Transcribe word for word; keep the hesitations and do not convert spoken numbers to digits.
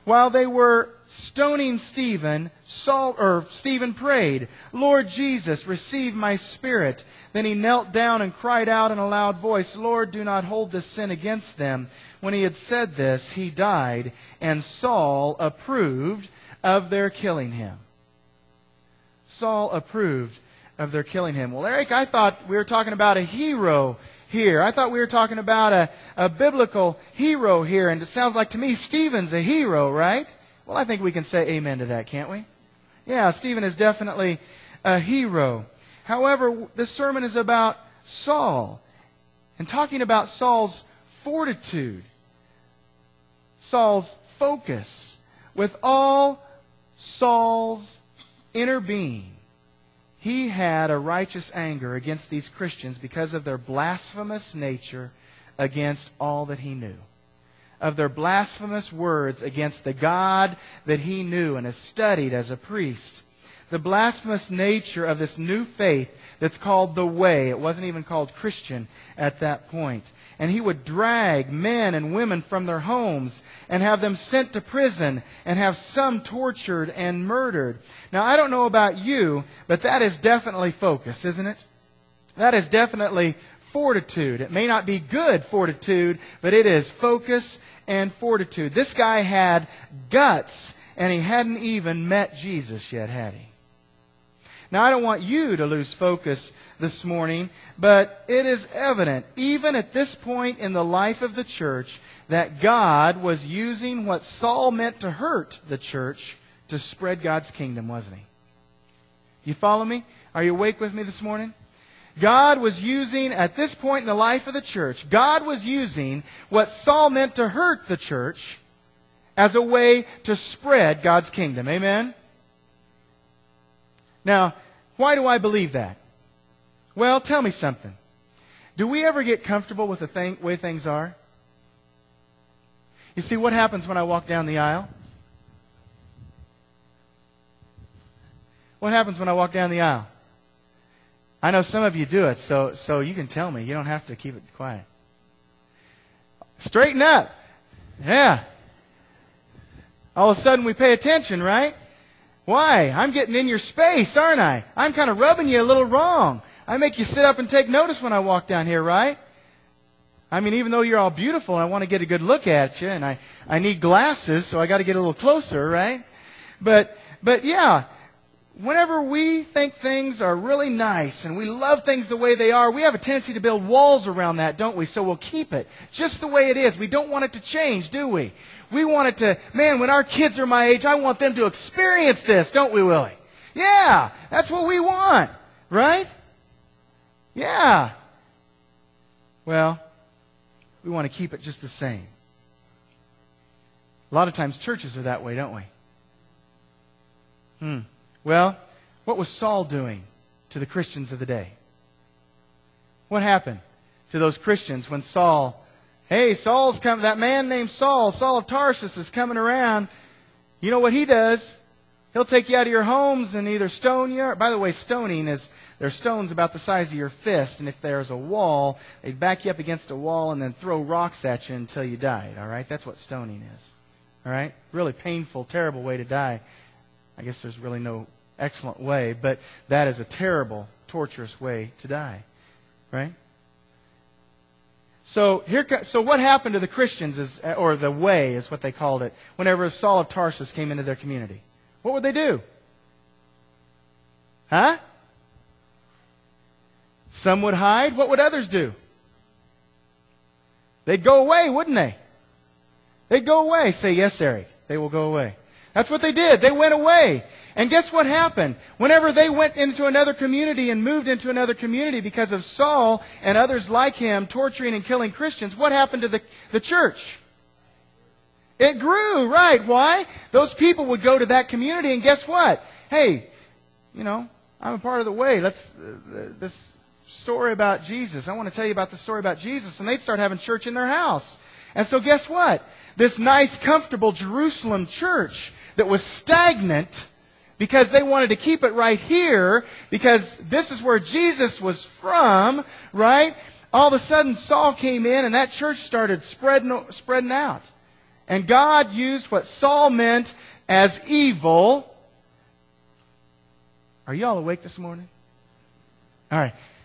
While they were stoning Stephen, Saul or Stephen prayed, "Lord Jesus, receive my spirit." Then he knelt down and cried out in a loud voice, "Lord, do not hold this sin against them." When he had said this, he died, and Saul approved of their killing him. Saul approved of their killing him. Well, Eric, I thought we were talking about a hero here. I thought we were talking about a, a biblical hero here, and it sounds like to me Stephen's a hero, right? Well, I think we can say amen to that, can't we? Yeah, Stephen is definitely a hero. However, this sermon is about Saul, and talking about Saul's fortitude, Saul's focus. With all Saul's inner being, he had a righteous anger against these Christians because of their blasphemous nature against all that he knew. Of their blasphemous words against the God that he knew and has studied as a priest. The blasphemous nature of this new faith that's called the Way. It wasn't even called Christian at that point. And he would drag men and women from their homes and have them sent to prison and have some tortured and murdered. Now, I don't know about you, but that is definitely focus, isn't it? That is definitely fortitude. It may not be good fortitude, but it is focus and fortitude. This guy had guts, and he hadn't even met Jesus yet, had he? Now, I don't want you to lose focus this morning, but it is evident, even at this point in the life of the church, that God was using what Saul meant to hurt the church to spread God's kingdom, wasn't he? You follow me? Are you awake with me this morning? God was using, at this point in the life of the church, God was using what Saul meant to hurt the church as a way to spread God's kingdom. Amen? Now, why do I believe that? Well, tell me something. Do we ever get comfortable with the thing, way things are? You see, what happens when I walk down the aisle? What happens when I walk down the aisle? I know some of you do it, so, so you can tell me. You don't have to keep it quiet. Straighten up. Yeah. All of a sudden we pay attention, right? Why? I'm getting in your space, aren't I? I'm kind of rubbing you a little wrong. I make you sit up and take notice when I walk down here, right? I mean, even though you're all beautiful and I want to get a good look at you, and I, I need glasses, so I got to get a little closer, right? But, but yeah, whenever we think things are really nice and we love things the way they are, we have a tendency to build walls around that, don't we? So we'll keep it just the way it is. We don't want it to change, do we? We want it to, man, when our kids are my age, I want them to experience this, don't we, Willie? Yeah, that's what we want, right? Yeah. Well, we want to keep it just the same. A lot of times churches are that way, don't we? Hmm. Well, what was Saul doing to the Christians of the day? What happened to those Christians when Saul, hey, Saul's coming, that man named Saul, Saul of Tarsus is coming around. You know what he does? He'll take you out of your homes and either stone you. Or, by the way, stoning is, there are stones about the size of your fist, and if there's a wall, they'd back you up against a wall and then throw rocks at you until you died. All right? That's what stoning is. All right? Really painful, terrible way to die. I guess there's really no excellent way, but that is a terrible, torturous way to die. Right? So here, so what happened to the Christians, is, or the Way is what they called it, whenever Saul of Tarsus came into their community? What would they do? Huh? Some would hide. What would others do? They'd go away, wouldn't they? They'd go away. Say, yes, Eric. They will go away. That's what they did. They went away. And guess what happened? Whenever they went into another community and moved into another community because of Saul and others like him torturing and killing Christians, what happened to the, the church? It grew, right? Why? Those people would go to that community and guess what? Hey, you know, I'm a part of the Way. Let's, uh, this story about Jesus. I want to tell you about the story about Jesus. And they'd start having church in their house. And so guess what? This nice, comfortable Jerusalem church that was stagnant because they wanted to keep it right here because this is where Jesus was from, right? All of a sudden Saul came in and that church started spreading, spreading out. And God used what Saul meant as evil. Are you all awake this morning? All right.